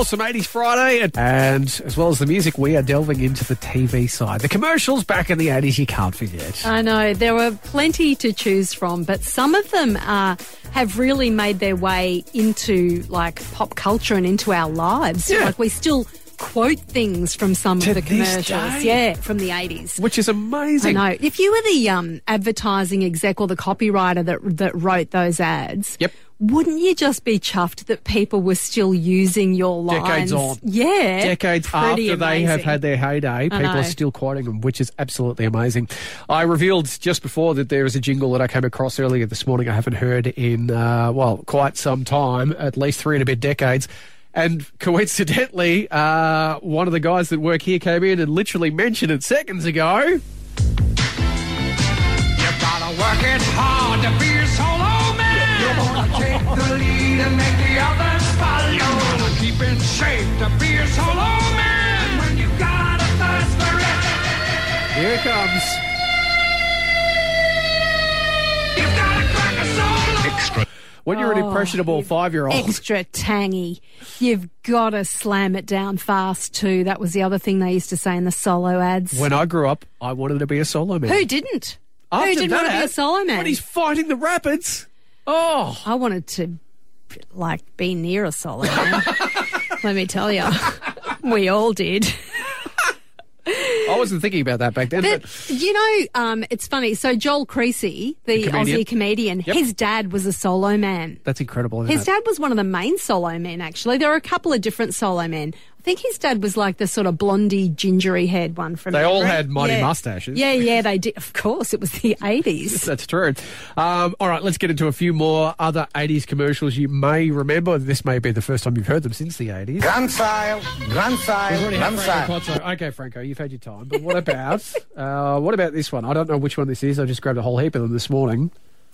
awesome 80s Friday. And as well as the music, we are delving into the TV side. The commercials back in the 80s you can't forget. I know. There were plenty to choose from, but some of them have really made their way into, like, pop culture and into our lives. Yeah. Like, we still quote things from some To of the this commercials. day. Yeah, from the 80s. Which is amazing. I know. If you were the advertising exec or the copywriter that wrote those ads, Yep. wouldn't you just be chuffed that people were still using your lines? Decades on. Yeah. Decades Pretty after they have amazing. had their heyday, people know. are still quoting them, which is absolutely amazing. I revealed just before that there is a jingle that I came across earlier this morning I haven't heard in, quite some time, at least 3 and a bit decades. And coincidentally, one of the guys that work here came in and literally mentioned it seconds ago. You gotta work it hard to be a solo man. You wanna take the lead and make the others follow. You gotta keep in shape to be a solo man. When you got a thirst for it, Here it comes. you gotta crack a solo. Extra. When you're an impressionable 5-year-old. Extra tangy. You've got to slam it down fast too. That was the other thing they used to say in the solo ads. When I grew up, I wanted to be a solo man. Who didn't? After Who didn't want to be that, a solo man? When he's fighting the rapids. Oh. I wanted to, like, be near a solo man. Let me tell you. We all did. I wasn't thinking about that back then. But, But you know, it's funny. So Joel Creasy, the comedian. Aussie comedian, Yep. his dad was a solo man. that's incredible, isn't His it? dad was one of the main solo men, actually. There were a couple of different solo men. I think his dad was like the sort of blondie, gingery haired one from They all memory. had mighty Yeah. mustaches. Yeah, they did. Of course, it was the 80s. That's true. All right, let's get into a few more other 80s commercials you may remember. This may be the first time you've heard them since the 80s. Grand style, grand style, We've already had grand Franco style. Cozzo. Okay, Franco, you've had your time. But what about this one? I don't know which one this is. I just grabbed a whole heap of them this morning.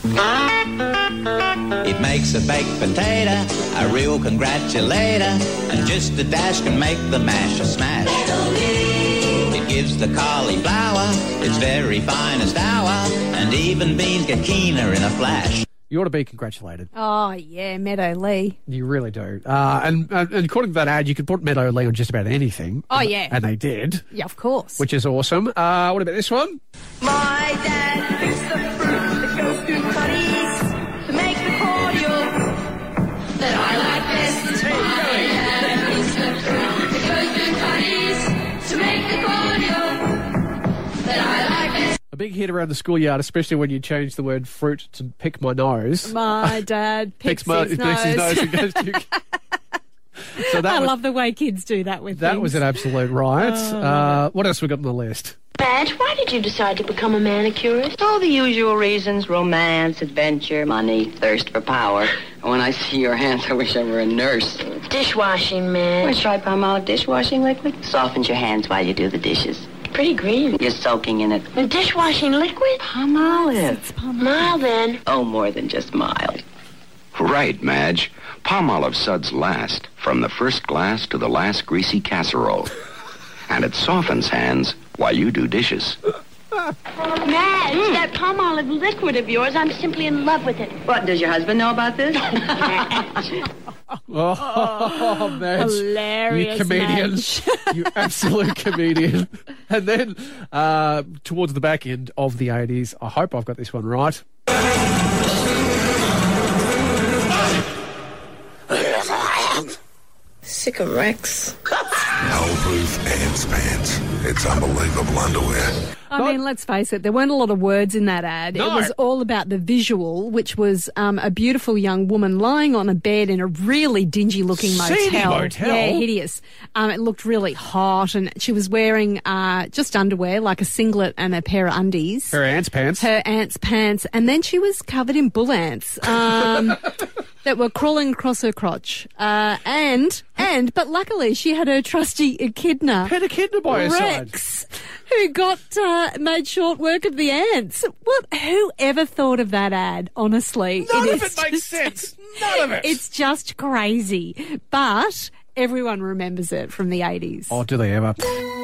It makes a baked potato a real congratulator, and just a dash can make the mash a smash. It gives the cauliflower its very finest hour, and even beans get keener in a flash. You ought to be congratulated. Oh, yeah, Meadow Lee. You really do. And according to that ad, you could put Meadow Lee on just about anything. Oh, yeah. And they did, Yeah, of course. which is awesome. What about this one? My dad picks the fruit that goes through buddies to make the cordial that I like best. My dad picks the fruit that goes through buddies to make the cordial that I like best. A big hit around the schoolyard, especially when you change the word fruit to pick my nose. My dad picks his nose. and goes to... So that I was, love the way kids do that with that things. was an absolute riot. What else we got on the list? Madge, why did you decide to become a manicurist? Oh, the usual reasons: romance, adventure, money, thirst for power. And when I see your hands, I wish I were a nurse. Dishwashing, Well, Madge. try Palmolive dishwashing liquid. Softens your hands while you do the dishes. Pretty green. You're soaking in it. The dishwashing liquid? Palmolive. Mild then. Oh, more than just mild. Right, Madge. Palmolive suds last, from the first glass to the last greasy casserole. And it softens hands while you do dishes. Madge, that Palmolive liquid of yours, I'm simply in love with it. What, does your husband know about this? Oh, Madge. Hilarious, You comedian. Madge. You absolute comedian. And then towards the back end of the 80s, I hope I've got this one right. Sick of Rex. Hellproof ants pants. It's unbelievable underwear. I mean, let's face it, there weren't a lot of words in that ad. No. It was all about the visual, which was a beautiful young woman lying on a bed in a really dingy-looking Seedy motel? Yeah, hideous. It looked really hot, and she was wearing just underwear, like a singlet and a pair of undies. Her aunt's pants. Her aunt's pants, and then she was covered in bull ants that were crawling across her crotch. But luckily she had her trusty echidna, Had a kidney by her side. Rex, who got made short work of the ants. Who ever thought of that ad? Honestly, None of is it makes sense. None of it. It's just crazy, but everyone remembers it from the 80s. Oh, do they ever?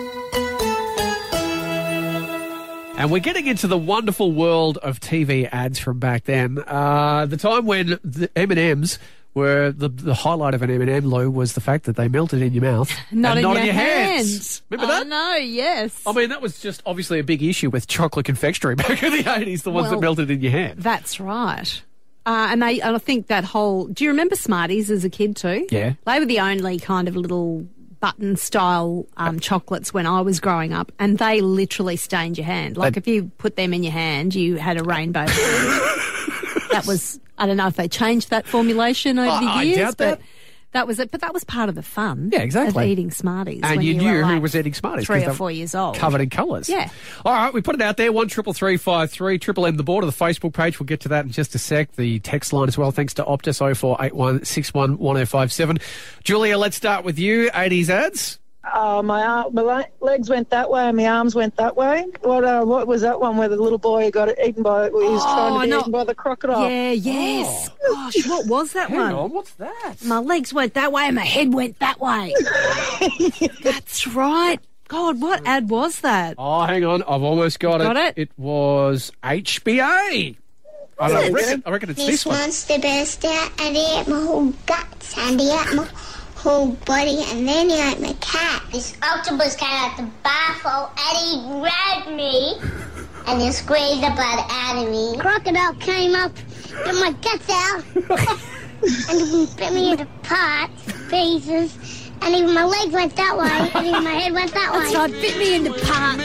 And we're getting into the wonderful world of TV ads from back then. The time when the M&Ms were the highlight of an M&M, Lou, was the fact that they melted in your mouth Not and in not your your hands. hands. Remember that? Oh, no, yes. I mean, that was just obviously a big issue with chocolate confectionery back in the 80s, the ones that Well, melted in your hand. That's right. And I think that whole... Do you remember Smarties as a kid too? Yeah. They were the only kind of little button-style chocolates when I was growing up, and they literally stained your hand. Like, if you put them in your hand, you had a rainbow. That was... I don't know if they changed that formulation over the I years, doubt but... that. That was it, but that was part of the fun. Yeah, exactly. Of eating Smarties. And when you were, knew who like, was eating Smarties. 3 'cause or they 4 years old. Covered in colours. Yeah. All right, we put it out there, 133353, Triple M the border, the Facebook page. We'll get to that in just a sec. The text line as well, thanks to Optus 0481 61 1057. Julia, let's start with you. 80s ads. My legs went that way and my arms went that way. What was that one where the little boy got eaten by? He was trying to be eaten by the crocodile. Yeah, yes. Gosh, what was that Hang one? on, what's that? My legs went that way and my head went that way. That's right. God, what ad was that? Oh, hang on, I've almost got Got it. it? It was HBA. I reckon it's this one. This monster burst out and he ate my whole guts and he ate my whole body and then he ate my cat. This octopus came out the bathhole and he grabbed me and he squeezed the blood out of me. Crocodile came up, got my guts out and he bit me into parts, pieces, and even my legs went that way and even my head went that way. That's right, bit me into parts,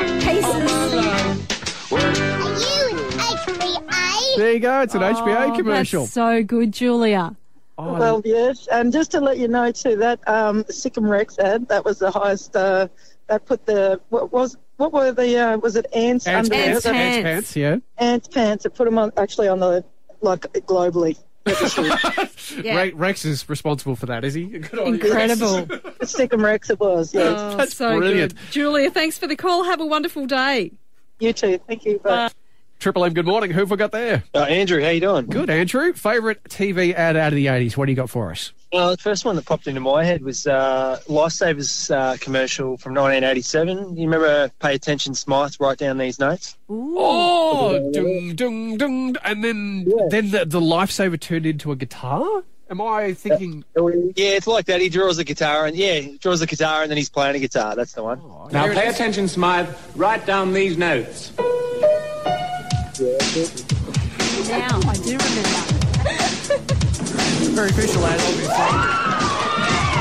pieces. Are you HBA? There you go, it's an HBA Oh, commercial. That's so good, Julia. Well, yes, and just to let you know too, that Sikkim Rex ad, that was the highest. That put the what were the was it ants? Ants under pants, it? ants pants, yeah. Ants pants. It put them on actually on the globally. Yeah. Rex is responsible for that, is he? Good on you, Incredible. Rex. Sikkim Rex it was. Yeah, Oh, That's so brilliant. good. Julia, thanks for the call. Have a wonderful day. you too. Thank you. Bye. Triple M, good morning. Who have we got there? Andrew, how you doing? Good, Andrew. Favourite TV ad out of the 80s? What do you got for us? Well, the first one that popped into my head was Lifesavers commercial from 1987. You remember Pay Attention, Smythe, write down these notes? Oh, dung, dung, dung. And then the lifesaver turned into a guitar? Am I thinking... Yeah, it's like that. He draws a guitar and then he's playing a guitar. That's the one. Oh, Now pay attention, Smythe. Write down these notes. Now, I do remember. Very official ad, obviously.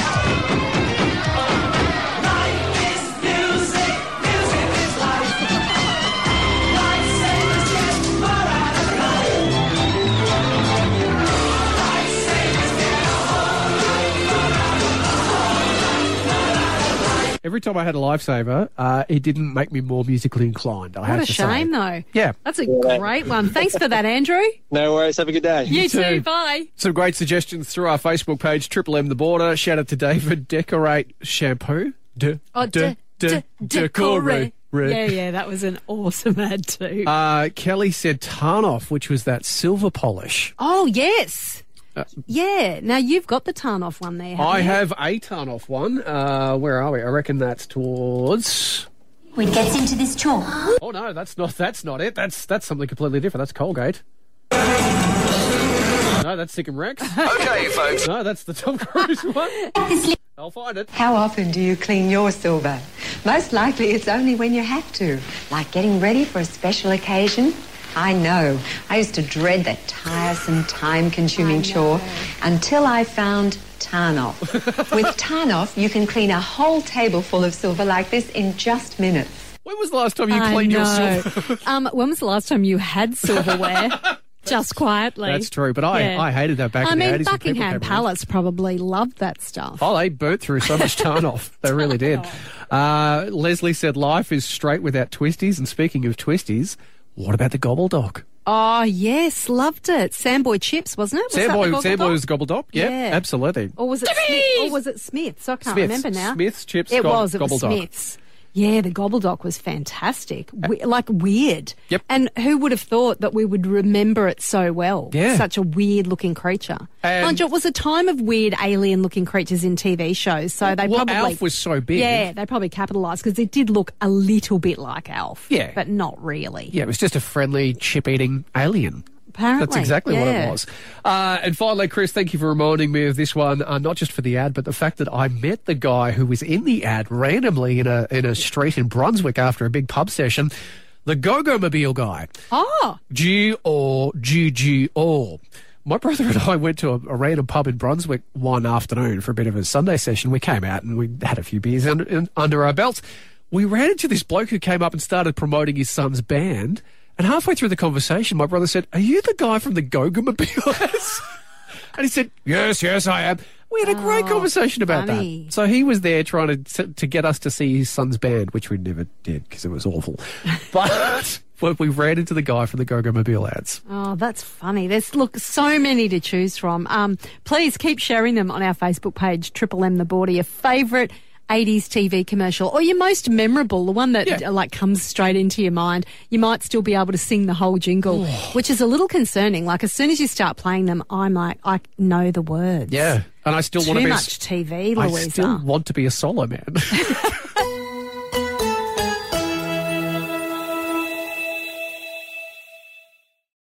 Every time I had a lifesaver, it didn't make me more musically inclined. I have What a to shame, say. though. Yeah. That's a great one. Thanks for that, Andrew. No worries. Have a good day. You too. too. Bye. Some great suggestions through our Facebook page, Triple M the Border. Shout out to David. Decorate shampoo. Decorate. Yeah, that was an awesome ad too. Kelly said Tarnoff, which was that silver polish. Oh, yes. Yeah. Now, you've got the Tarnoff one there, haven't I you? have a Tarnoff one. Where are we? I reckon that's towards... When it gets into this chore. Oh, no, that's not it. That's something completely different. That's Colgate. No, that's Sikkim Rex. Okay, folks. No, that's the Tom Cruise one. I'll find it. How often do you clean your silver? Most likely it's only when you have to, like getting ready for a special occasion. I know. I used to dread that tiresome, time-consuming chore until I found Tarnoff. With Tarnoff, you can clean a whole table full of silver like this in just minutes. When was the last time you cleaned your silver? When was the last time you had silverware? Just quietly. That's true, but I hated that back in the 80s. I mean, when people Buckingham came around. Palace probably loved that stuff. Oh, they burnt through so much Tarnoff. They really did. Leslie said life is straight without twisties. And speaking of twisties, what about the Gobbledoc? Oh, yes, loved it. Samboy chips, wasn't it? Samboy was Gobbledoc. Yep, Yeah. absolutely. Or was it Smith? Or was it Smith's? I can't remember now. Smith's chips. It was Gobbledoc. Smith's. Yeah, the Gobbledoc was fantastic. Like weird. Yep. And who would have thought that we would remember it so well? Yeah. Such a weird looking creature. And- Mind you, it was a time of weird alien looking creatures in TV shows. So they Well, probably. Alf was so big. Yeah, they probably capitalised because it did look a little bit like Alf. Yeah. But not really. Yeah, it was just a friendly chip-eating alien. Apparently. That's exactly what yeah. it was. And finally, Chris, thank you for reminding me of this one, not just for the ad, but the fact that I met the guy who was in the ad randomly in a street in Brunswick after a big pub session, the Go-Go-Mobile guy. Oh. G-O-G-G-O. My brother and I went to a random pub in Brunswick one afternoon for a bit of a Sunday session. We came out and we had a few beers under our belts. We ran into this bloke who came up and started promoting his son's band. And halfway through the conversation, my brother said, "Are you the guy from the Go-Go-Mobiles?" And he said, yes, I am. We had a great conversation about funny. that. So he was there trying to get us to see his son's band, which we never did because it was awful. But we ran into the guy from the Go-Go-Mobile ads. Oh, that's funny. There's, so many to choose from. Please keep sharing them on our Facebook page, Triple M The Border, your favourite 80s TV commercial, or your most memorable, the one that comes straight into your mind. You might still be able to sing the whole jingle, which is a little concerning. Like, as soon as you start playing them, I'm like, I know the words. Yeah. And I still want to be too much TV, Louisa. I still want to be a solo man.